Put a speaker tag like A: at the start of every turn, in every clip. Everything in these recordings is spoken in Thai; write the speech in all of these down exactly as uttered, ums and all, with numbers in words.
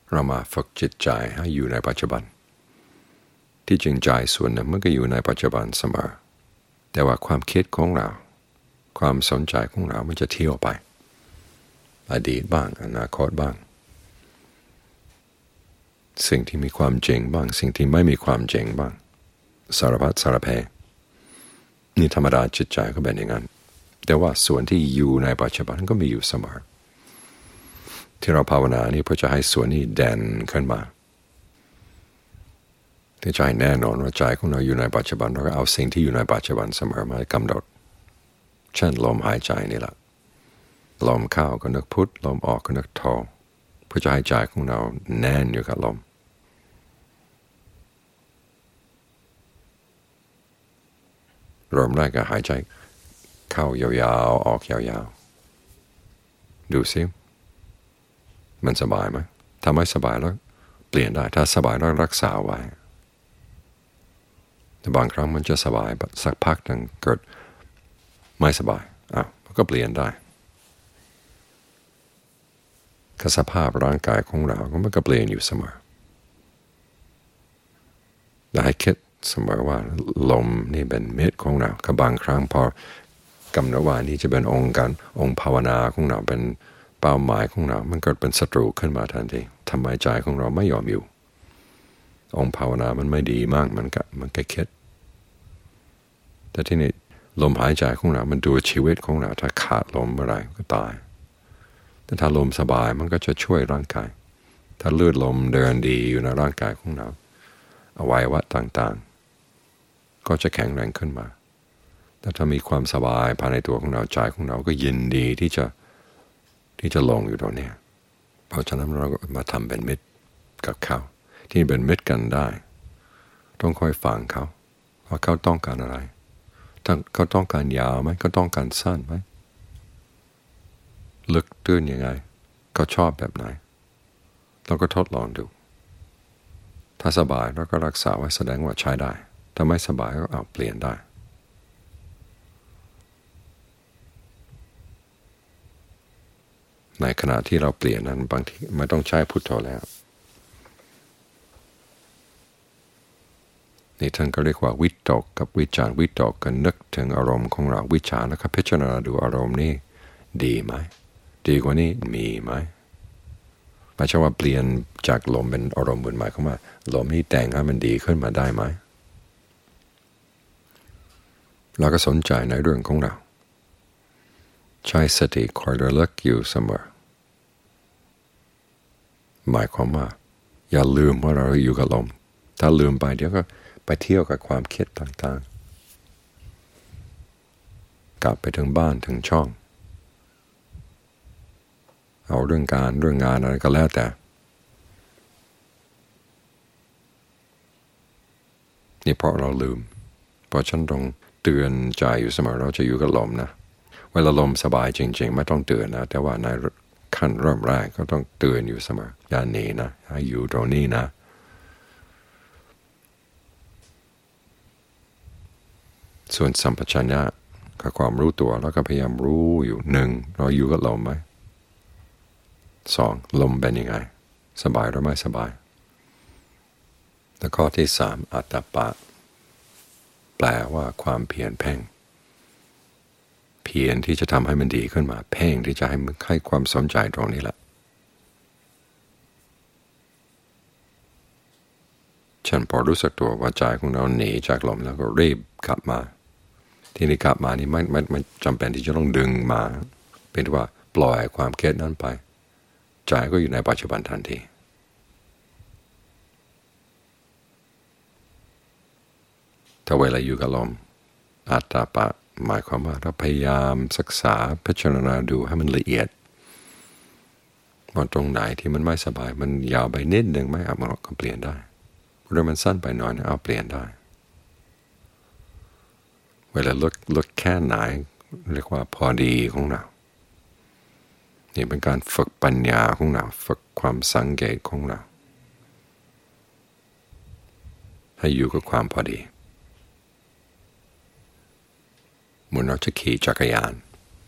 A: เรามาฝึกจิตใจให้อยู่ในปัจจุบันที่จริงใจส่วนหนึ่งมันก็อยู่ในปัจจุบันเสมอแต่ว่าความคิดของเราความสนใจของเรามันจะเที่ยวไปอดีตบ้างอนาคตบ้างสิ่งที่มีความจริงบ้างสิ่งที่ไม่มีความจริงบ้างสารพัดสารเพนี่ธรรมดาจิตใจก็เป็นอย่างนั้นแต่ว่าส่วนที่อยู่ในปัจจุบันก็มีอยู่เสมอที่เราภาวนานี่เพื่อจะให้ส่วนนี้แดนขึ้นมาที่ใจแน่นอนว่าใจของเราอยู่ในปัจจุบันเราก็เอาสิ่งที่อยู่ในปัจจุบันเสมอมากำหนดเช่นลมหายใจนี่แหละลมเข้าก็นึกพุทลมออกก็นึกโทเพื่อจะให้ใจของเราแน่นอยู่กับลมเริ่มแรกก็หายใจเข้ายาวๆออกยาวๆดูซิมันสบายไหมถ้าไม่สบายแล้วเปลี่ยนได้ถ้าสบายแล้วรักษาไว้แต่บางครั้งมันจะสบายสักพักหนึ่งเกิดไม่สบายอ้าวก็เปลี่ยนได้ก็สภาพร่างกายของเราก็มันก็เปลี่ยนอยู่เสมอและให้คิดเสมอว่าลมนี่เป็นมิตรของเราก็บางครั้งพอกำหนดว่านี่จะเป็นองค์การองค์ภาวนาของเราเป็นเป้าหมายของเรามันก็เป็นศัตรูขึ้นมาทันทีทำไมใจของเราไม่ยอมอยู่องค์ภาวนามันไม่ดีมากมันก็มันก็คิดแต่ที่นี่ลมหายใจของเรามันดูชีวิตของเราถ้าขาดลมเมื่อไรก็ตายแต่ถ้าลมสบายมันก็จะช่วยร่างกายถ้าเลือดลมเดินดีอยู่ในร่างกายของเราอวัยวะต่างๆก็จะแข็งแรงขึ้นมาแต่ถ้ามีความสบายภายในตัวของเราใจของเราก็ยินดีที่จะที่จะลงอยู่ตรงนี้เพราะฉะนั้นเราก็มาทำเป็นมิตรกับเขาที่เป็นมิตรกันได้ต้องคอยฟังเขาว่าเขาต้องการอะไรเขาต้องการยาวไหมเขาต้องการสั้นไหมลึกตื้นยังไงเขาชอบแบบไหนเราก็ทดลองดูถ้าสบายเราก็รักษาไว้แสดงว่าใช้ได้ถ้าไม่สบายก็เอาเปลี่ยนได้ในขณะที่เราเปลี่ยนนั้นบางทีไม่ต้องใช้พุทโธแล้วนี่ท่านก็เรียกว่าวิตกกับวิจารวิตกกันนึกถึงอารมณ์ของเราวิจารแล้วก็พิจารณาดูอารมณ์นี่ดีไหมดีกว่านี้มีไหมไม่ใช่ว่าเปลี่ยนจากลมเป็นอารมณ์บนหมายเข้ามาลมนี้แต่งให้มันดีขึ้นมาได้ไหมเราก็สนใจในเรื่องของเราใช้สติคอยระลึกอยู่เสมอหมายความว่าอย่าลืมว่าเราอยู่กับลมถ้าลืมไปเดี๋ยวก็ไปเที่ยวกับความคิดต่างๆกลับไปถึงบ้านถึงช่องเอาเรื่องการเรื่องงานอะไรก็แล้วแต่นี่เพราะเราลืมเพราะฉันต้องเตือนใจอยู่เสมอเราจะอยู่กับลมนะเวลาลมสบายจริงๆไม่ต้องเตือนนะแต่ว่าในขั้นเริ่มแรกก็ต้องเตือนอยู่เสมออย่าหนีนะให้อยู่ตรงนี้นะส่วนสัมปชัญญะกับความรู้ตัวแล้วก็พยายามรู้อยู่หนึ่งเราอยู่กับลมไหมสองลมเป็นยังไงสบายหรือไม่สบายแล้วข้อที่สามอัตตปะแปลว่าความเพียรเพ่งเพียรที่จะทำให้มันดีขึ้นมาเพ่งที่จะให้มันให้ความสนใจตรงนี้แหละฉันพอรู้สึกตัวว่าใจของเราหนีจากลมแล้วก็รีบกลับมาที่นี่กลับมานี่ไม่ไม่ไม่จำเป็นที่จะต้องดึงมาเป็นว่าปล่อยความคิดนั้นไปใจก็อยู่ในปัจจุบันทันทีถ้าเวลาอยู่กับลมอัตตปะหมายความว่าเราพยายามศึกษาพิจารณาดูให้มันละเอียดว่าตรงไหนที่มันไม่สบายมันยาวไปนิดนึงไม่เอามันก็เปลี่ยนได้หรือมันสั้นไปหน่อยนะเอาเปลี่ยนได้เวลาลึกลึกแค่ไหนเรียกว่าพอดีของเรานี่เป็นการฝึกปัญญาของเราฝึกความสังเกตของเราให้อยู่กับความพอดีเหมือนเราจะขี่จักรยาน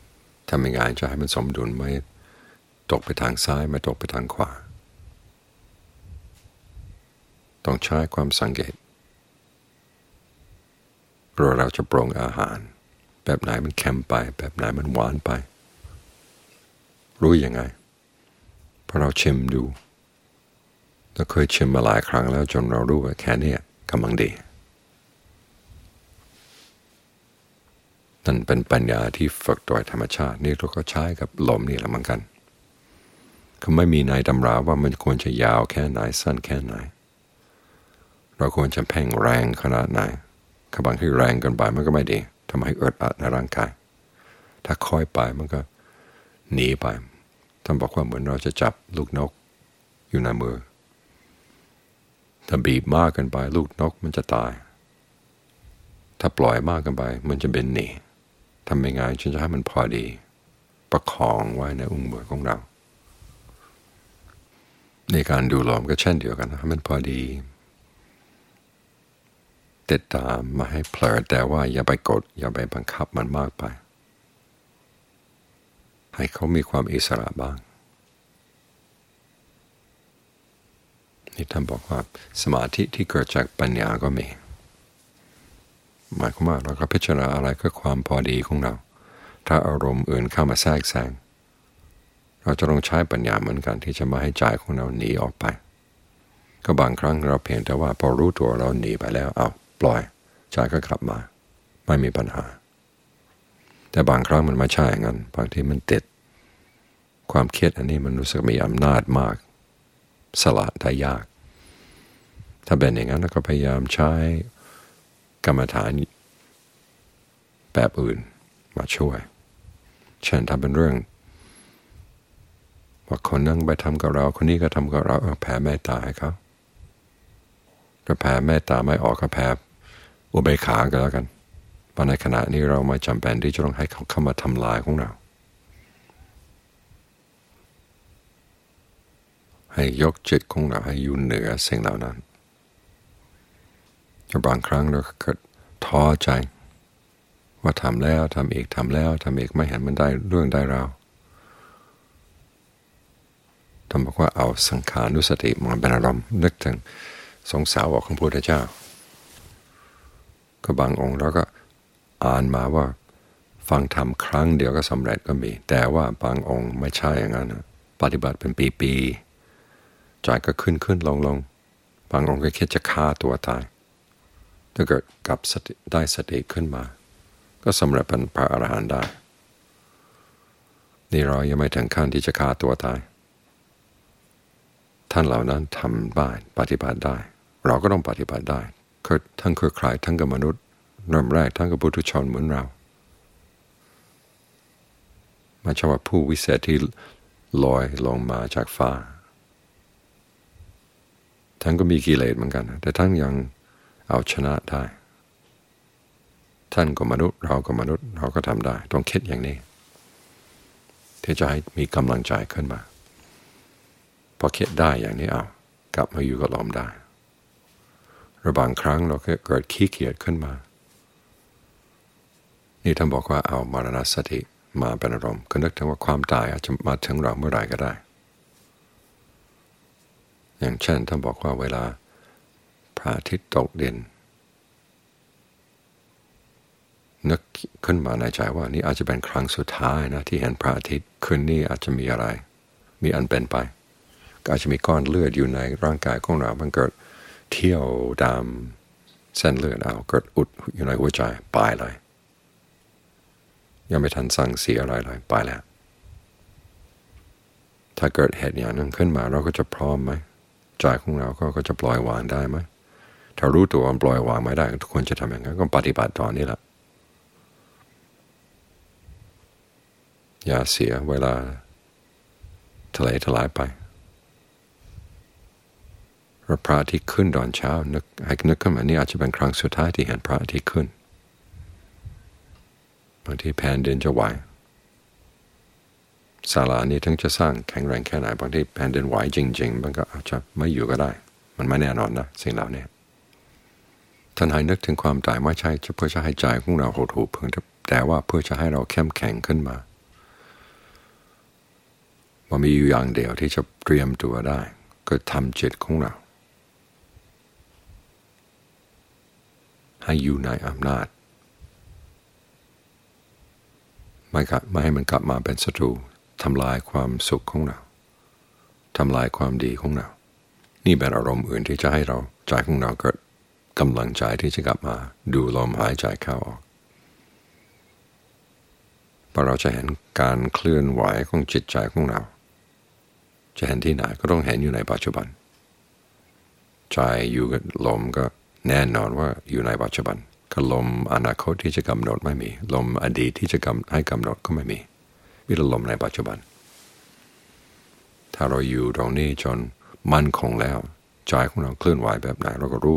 A: ทำยังไงจะให้มันสมดุลไม่ตกไปทางซ้ายไม่ตกไปทางขวาต้องใช้ความสังเกตเราเราจะปรุงอาหารแบบไหนมันเค็มไปแบบไหนมันหวานไปรู้ยังไงเพราะเราชิมดูเราเคยชิมมาหลายครั้งแล้วจนเรารู้ว่าแค่นี้กำลังดีนั่นเป็นปัญญาที่ฝึกโดยธรรมชาตินี่เราก็ใช้กับลมนี่แหละเหมือนกันเขาไม่มีในตำราว่ามันควรจะยาวแค่ไหนสั้นแค่ไหนเราควรจะเพ่งแรงขนาดไหนถ้าบางที่แรงเกินไปมันก็ไม่ดีทำให้อึดอัดในร่างกายถ้าค่อยไปมันก็หนีไปท่านบอกว่าเหมือนเราจะจับลูกนกอยู่ในมือถ้าบีบมากเกินไปลูกนกมันจะตายถ้าปล่อยมากเกินไปมันจะเป็นหนีทำยังไงจึงจะให้มันพอดีประคองไว้ในอุ้งมือของเราในการดูลมก็เช่นเดียวกันให้มันพอดีติดตามมาให้เพลิดแต่ว่าอย่าไปกดอย่าไปบังคับมันมากไปให้เขามีความอิสระบ้างนี่ท่านบอกว่าสมาธิที่เกิดจากปัญญาก็มีหมายความว่าเราก็พิจารณาอะไรก็ความพอดีของเราถ้าอารมณ์อื่นเข้ามาแทรกแซงเราจะต้องใช้ปัญญาเหมือนกันที่จะมาให้ใจของเราหนีออกไปก็บางครั้งเราเพียงแต่ว่าพอรู้ตัวเราหนีไปแล้วเอาปล่อยใจก็กลับมาไม่มีปัญหาแต่บางครั้งมันไม่ใช่อย่างนั้นบางทีมันติดความเครียดอันนี้มันรู้สึกมีอำนาจมากสละได้ยากถ้าเป็นอย่างนั้นเราก็พยายามใช้กรรมฐานแบบอื่นมาช่วยเช่นถ้าเป็นเรื่องว่าคนนั่งไปทำกับเราคนนี้ก็ทำกับเราแผ่เมตตาให้เขาก็แผ่เมตตาไม่ออกก็แผ่อุเบกขาก็แล้วกันเพราะในขณะนี้เราไม่จำเป็นที่จะต้องให้เขาเข้ามาทำลายของเราให้ยกจิตของเราให้อยู่เหนือสิ่งเหล่านั้นบางครั้งเราเกิดท้อใจว่าทำแล้วทำอีกทำแล้วทำอีกไม่เห็นมันได้เรื่องได้ราวท่านบอกว่าเอาสังขานุสติมาเป็นอารมณ์นึกถึงสงสาวของพระพุทธเจ้าก็บางองค์เราก็อ่านมาว่าฟังธรรมครั้งเดียวก็สำเร็จก็มีแต่ว่าบางองค์ไม่ใช่อย่างนั้นปฏิบัติเป็นปีๆใจก็ขึ้นขึ้นลงลงบางองค์ก็คิดจะฆ่าตัวตายถ้าเกิดกลับสติได้สติขึ้นมาก็สำเร็จเป็นพระอรหันต์ได้นี่เรายังไม่ถึงขั้นที่จะฆ่าตัวตายท่านเหล่านั้นทำได้ปฏิบัติได้เราก็ต้องปฏิบัติได้คือทั้งคือใครทั้งกับมนุษย์เริ่มแรกทั้งกับปุถุชนเหมือนเราไม่ใช่ว่าผู้วิเศษที่ลอยลงมาจากฟ้าท่านก็มีกิเลสเหมือนกันแต่ท่านยังเอาชนะได้ท่านก็มนุษย์เราก็มนุษย์เราก็ทำได้ต้องคิดอย่างนี้ที่จะให้มีกำลังใจขึ้นมาพอคิดได้อย่างนี้เอากลับมาอยู่กับลมได้หรือบางครั้งเราเกิดขี้เกียจขึ้นมานี่ท่านบอกว่าเอามรณสติมาเป็นอารมณ์ก็นึกถึงว่าความตายอาจจะมาถึงเราเมื่อไหร่ก็ได้อย่างเช่นท่านบอกว่าเวลาพระอาทิตย์ตกดินนึกขึ้นมาในใจว่านี่อาจจะเป็นครั้งสุดท้ายนะที่เห็นพระอาทิตย์คืนนี้อาจจะมีอะไรมีอันเป็นไปก็อาจจะมีก้อนเลือดอยู่ในร่างกายของเรามันเกิดเที่ยวตามเส้นเลือดเอาเกิดอุดอยู่ในหัวใจไปเลยยังไม่ทันสั่งเสียอะไรเลยไปแล้วถ้าเกิดเหตุอย่างนั้นขึ้นมาเราก็จะพร้อมไหมใจของเราก็ก็จะปล่อยวางได้ไหมถ้ารู้ตัวว่าปล่อยวางไม่ได้ทุกคนจะทำอย่างนั้นก็ปฏิบัติตอนนี้แหละอย่าเสียเวลาทะเลทลายไปพระอาทิตย์ขึ้นตอนเช้านึกให้นึกขึ้นมานี่อาจจะเป็นครั้งสุดท้ายที่เห็นพระอาทิตย์ขึ้นบางทีแผ่นดินจะไหวศาลานี้ถึงจะสร้างแข็งแรงแค่ไหนบางทีแผ่นดินไหวจริงๆมันก็อาจจะไม่อยู่ก็ได้มันไม่แน่นอนนะสิ่งเหล่านี้ท่านให้นึกถึงความตายไม่ใช่เพื่อจะให้ใจของเราหดหู่เพียงแต่ว่าเพื่อจะให้เราเข้มแข็งขึ้นมาว่ามีอยู่อย่างเดียวที่จะเตรียมตัวได้ก็ทำจิตของเราให้อยู่ในอำนาจไม่กะไม่ให้มันกลับมาเป็นศัตรูทำลายความสุขของเราทำลายความดีของเรานี่เป็นอารมณ์อื่นที่จะให้เราใจของเราเกิดกำลังใจที่จะกลับมาดูลมหายใจเข้าออกพอเราจะเห็นการเคลื่อนไหวของจิตใจของเราจะเห็นที่ไหนก็ต้องเห็นอยู่ในปัจจุบันใจอยู่กับลมก็แน่นอนว่าอยู่ในปัจจุบันก็ลมอนาคตที่จะกำหนดไม่มีลมอดีตที่จะกำให้กำหนดก็ไม่มีมีแต่ลมในปัจจุบันถ้าเราอยู่ตรงนี้จนมั่นคงแล้วใจของเราเคลื่อนไหวแบบไหนเราก็รู้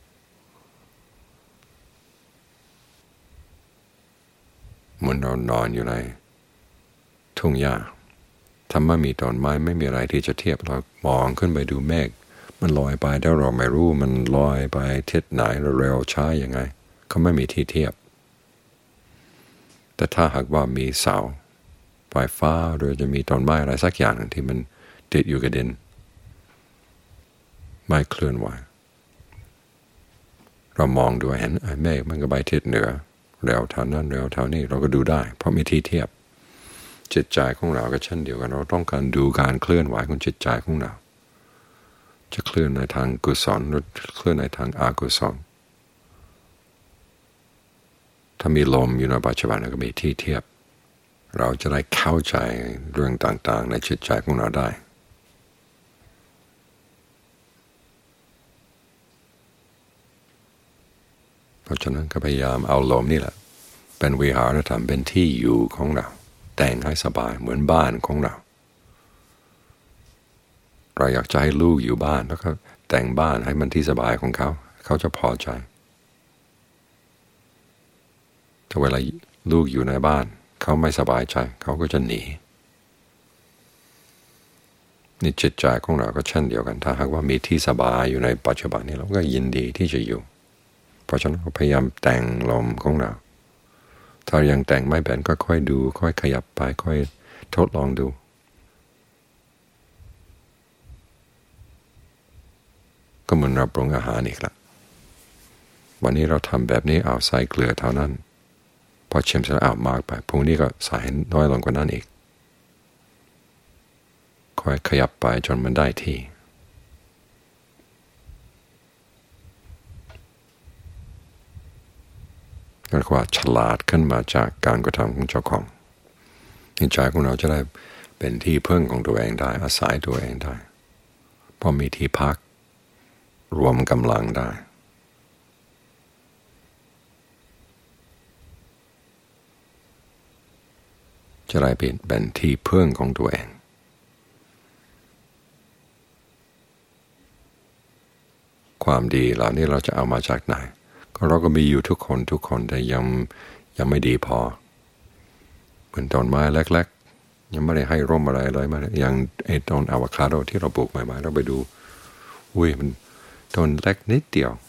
A: เหมือนเรานอนอยู่ในทุ่งหญ้าถ้าไม่มีต้นไม้ไม่มีอะไรที่จะเทียบเรามองขึ้นไปดูเมฆมันลอยไปแต่เราไม่รู้มันลอยไปทิศไหนเร็วช้ายังไงเขาไม่มีที่เทียบแต่ถ้าหากว่ามีเสาไฟฟ้าหรือจะมีต้นไม้อะไรสักอย่างที่มันติดอยู่กับดินไม่เคลื่อนไหวเรามองดูเห็นไอ้เมฆมันก็ไปทิศเหนือเร็วเท่านั้นเร็วเท่านี้เราก็ดูได้เพราะมีที่เทียบจิตใจของเราก็เช่นเดียวกันเราต้องการดูการเคลื่อนไหวของจิตใจของเราจะเคลื่อนในทางกุศลหรือเคลื่อนในทางอกุศลถ้ามีลมอยู่ในปัจจุบันเราก็มีที่เทียบเราจะได้เข้าใจเรื่องต่างๆในจิตใจของเราได้เพราะฉะนั้นก็พยายามเอาลมนี่แหละเป็นวิหารธรรมเป็นที่อยู่ของเราแต่งให้สบายเหมือนบ้านของเราเราอยากจะให้ลูกอยู่บ้านแล้วก็แต่งบ้านให้มันที่สบายของเขาเขาจะพอใจถ้าเวลาลูกอยู่ในบ้านเขาไม่สบายใจเขาก็จะหนีนี่จิตใจของเราก็เช่นเดียวกันถ้าหากว่ามีที่สบายอยู่ในปัจจุบันนี้เราก็ยินดีที่จะอยู่เพราะฉะนั้นเราพยายามแต่งลมของเราถ้ายังแต่งไม่เป็นก็ค่อยดูค่อยขยับไปค่อยทดลองดูก็เหมือนเราปรุงอาหารอีกละวันนี้เราทำแบบนี้เอาใส่เกลือเท่านั้นพอชิมเสร็จแล้วเอามากไปพรุ่งนี้ก็ใส่น้อยลงกว่านั้นอีกค่อยขยับไปจนมันได้ที่เรียกว่าฉลาดขึ้นมาจากการกระทำของเจ้าของใจของเราจะได้เป็นที่พึ่งของตัวเองได้อาศัยตัวเองได้พอมีที่พักรวมกำลังได้จะได้เป็นเป็นที่พึ่งของตัวเองความดีเหล่านี้เราจะเอามาจากไหนก็เราก็มีอยู่ทุกคนทุกคนแต่ยังยังไม่ดีพอเหมือนต้นไม้เล็กๆยังไม่ได้ให้ร่มอะไรเลยมาอย่างไอ้ต้นอะโวคาโดที่เราปลูกใหม่ๆเราไปดูอุ้ยมันต้นเล็กนิดเดียว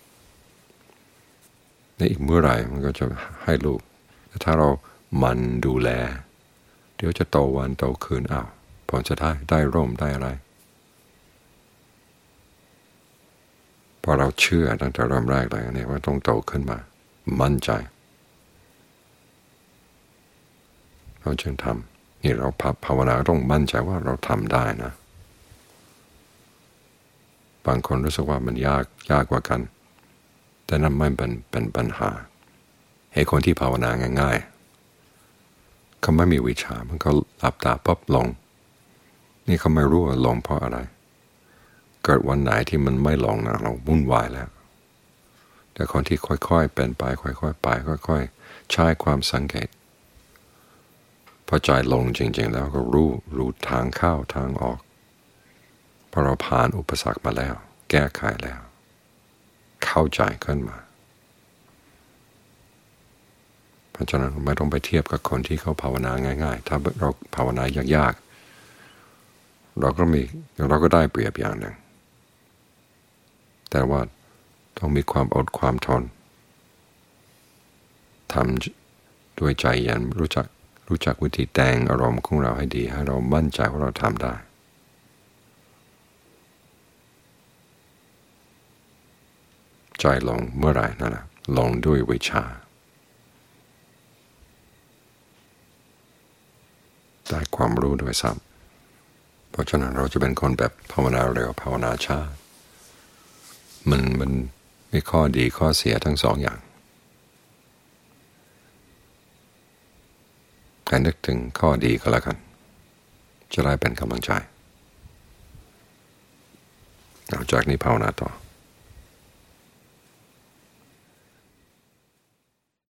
A: ในอีกเมื่อไหร่มันก็จะให้ลูกแต่ถ้าเรามันดูแลเดี๋ยวจะโตวันโตคืนอ้าวพอจะได้ได้ร่มได้อะไรพอเราเชื่อตั้งแต่เริ่มแรกเลยเนี่ยว่าต้องโตขึ้นมามั่นใจเราจึงทำนี่เราภาวนาต้องมั่นใจว่าเราทำได้นะบางคนรู้สึกว่ามันยากยากกว่ากันแต่นั่นไม่เป็นเป็นปัญหาให้คนที่ภาวนาง่ายๆเขาไม่มีวิชามันก็หลับตาปั๊บลงนี่เขาไม่รู้ว่าลงเพราะอะไรเกิดวันไหนที่มันไม่ลงนะเราวุ่นวายแล้วแต่คนที่ค่อยๆเป็นไปค่อยๆไปค่อยๆใช้ความสังเกตพอใจลงจริงๆแล้วก็รู้รู้ทางเข้าทางออกพอเราผ่านอุปสรรคมาแล้วแก้ไขแล้วเข้าใจขึ้นมาเพราะฉะนั้นไม่ต้องไปเทียบกับคนที่เขาภาวนาง่ายๆถ้าเราภาวนายากๆเราก็มีเราก็ได้เปรียบอย่างหนึ่งแต่ว่าต้องมีความอดความทนทำด้วยใจเย็นรู้จักรู้จักวิธีแต่งอารมณ์ของเราให้ดีให้เรามั่นใจว่าเราทำได้ใจลงเมื่อไหร่นั่นแหละลงด้วยวิชาได้ความรู้ด้วยซ้ำเพราะฉะนั้นเราจะเป็นคนแบบภาวนาเร็วภาวนาช้ามันมันมีข้อดีข้อเสียทั้งสองอย่างให้นึกถึงข้อดีก็แล้วกันจะได้เป็นกำลังใจหลังจากนี้ภาวนาต่อ